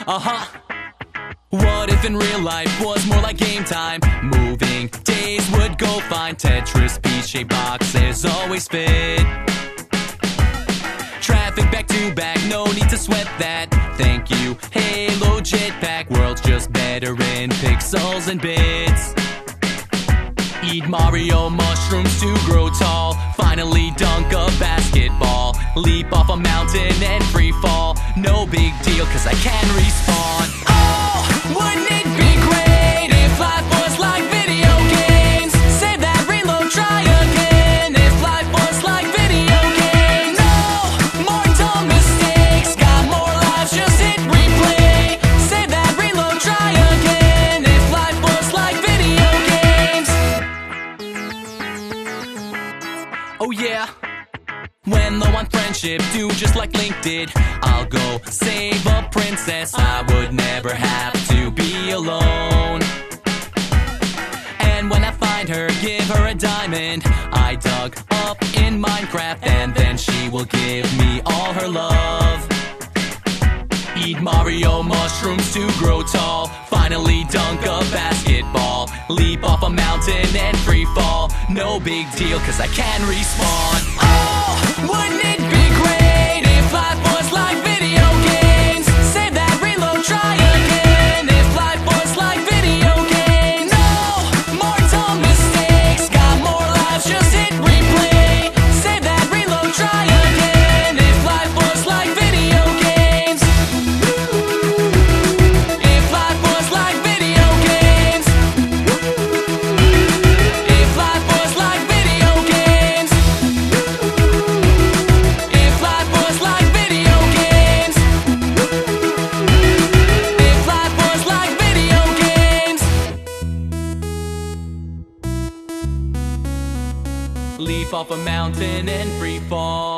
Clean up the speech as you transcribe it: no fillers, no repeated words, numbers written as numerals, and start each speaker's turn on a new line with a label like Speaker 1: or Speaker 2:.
Speaker 1: What if in real life was more like game time? Moving days would go fine. Tetris, P-shaped boxes always fit. Traffic back to back, no need to sweat that. Thank you, Halo Jetpack. World's just better in pixels and bits. Eat Mario mushrooms to grow tall. Finally dunk a basketball. Leap off a mountain and free fall. No big deal, cause I can respawn. Oh, wouldn't it be great if life was like video games? Save that, reload, try again. If life was like video games. No more dumb mistakes. Got more lives, just hit replay. Save that, reload, try again. If life was like video games. Oh yeah. When low on friendship, do just like Link did. I'll go save a princess. I would never have to be alone. And when I find her, give her a diamond I dug up in Minecraft, and then she will give me all her love. Eat Mario mushrooms to grow tall. Finally dunk a basketball. Leap off a mountain and free fall. No big deal, cause I can respawn. Oh, wouldn't it be great if life was like video games? Save that, reload, try again. If life was like video games. No more dumb mistakes. Got more lives, just hit replay. Save that, reload, try again. If life was like video games. If life was like video games. If life was like video games. If life was like video games. If life was like video games. Leap off a mountain and free fall.